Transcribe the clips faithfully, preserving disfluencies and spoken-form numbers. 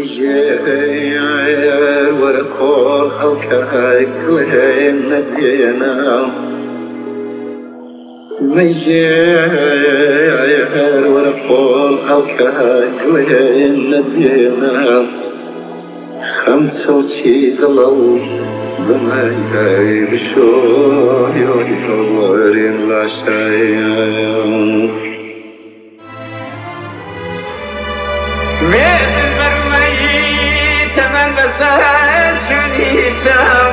مجير ورقول خلقك لين ندينا مجير ورقول خلقك لين ندينا خمسة وشي دلو ضمعي بشوي ورين لا شيء بالبرميت من بسات شنيسا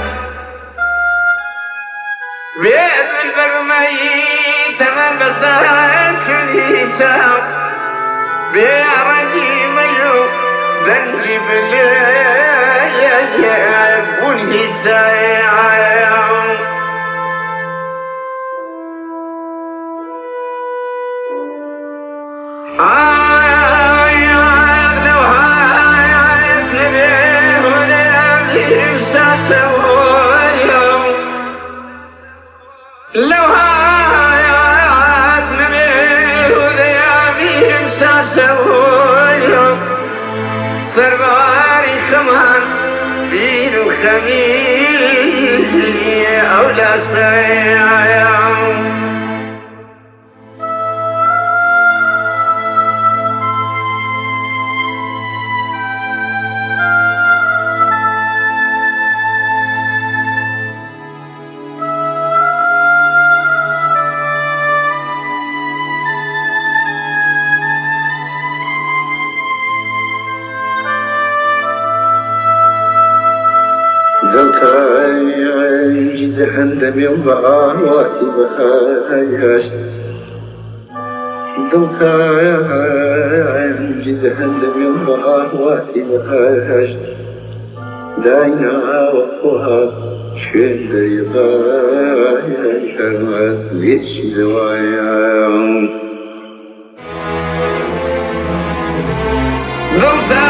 بالبرميت من بسات شنيسا بيرجي ميو ذنجي بلي بني سايا لو هايات نبيه وذيابيهم ساسويهم سرباري خمان بين وخميل أولا سيعيهم دلتا جيز هندم ينظر واتي بهايش دلتا جيز هندم ينظر واتي بهايش داينا وفوها شين دريضا ليش دوايا دلتا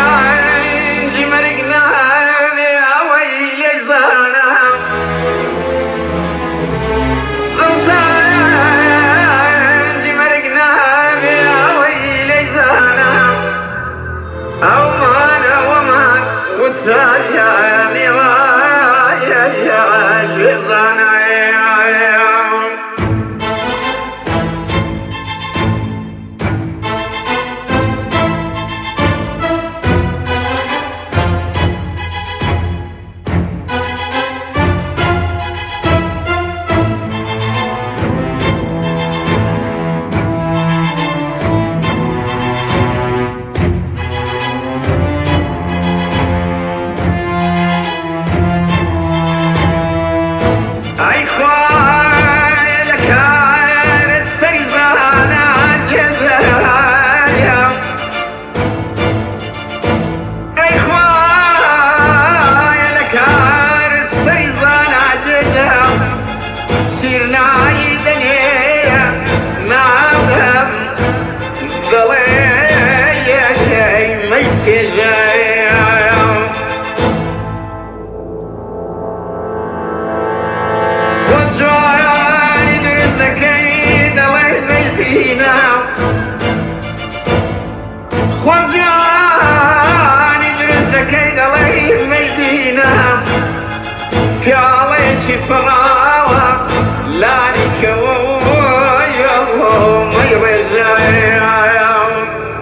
فراوة لا نكوي يوم يرزايا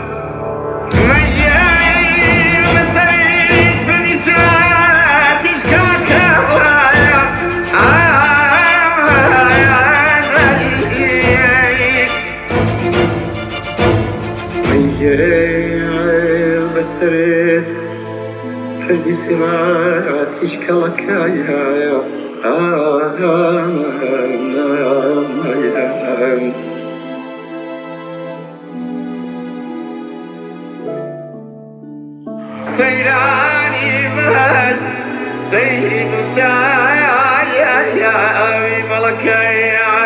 مجاي مسريت بنسات اشكاكا ورايا مجاي بستريت فردي سمات اشكاكا يا سيراني بس سيد سايا يا أبي ملكي